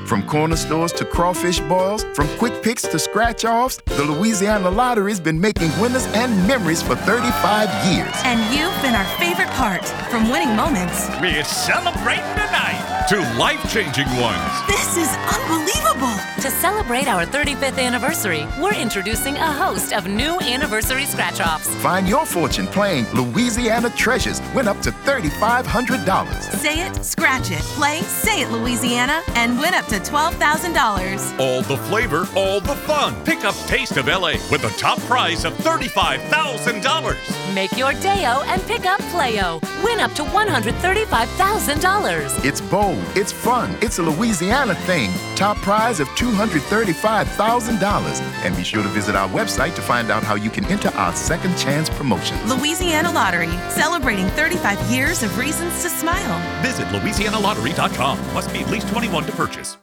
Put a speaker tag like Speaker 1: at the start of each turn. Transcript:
Speaker 1: From corner stores to crawfish boils, from quick picks to scratch-offs, the Louisiana Lottery's been making winners and memories for 35 years.
Speaker 2: And you've been our favorite part. From winning moments,
Speaker 3: we're celebrating tonight, to life-changing ones.
Speaker 2: This is unbelievable.
Speaker 4: To celebrate our 35th anniversary, we're introducing a host of new anniversary scratch-offs.
Speaker 1: Find your fortune playing Louisiana Treasures. Win up to $3,500.
Speaker 2: Say it, scratch it, play Say It Louisiana, and win up to $12,000.
Speaker 3: All the flavor, all the fun. Pick up Taste of LA with a top prize of $35,000.
Speaker 4: Make your day-o and pick up Play-o. Win up to $135,000.
Speaker 1: It's bold, it's fun, it's a Louisiana thing. Top prize of $235,000. And be sure to visit our website to find out how you can enter our second chance promotions.
Speaker 2: Louisiana Lottery, celebrating 35 years of reasons to smile.
Speaker 3: Visit LouisianaLottery.com. Must be at least 21 to purchase.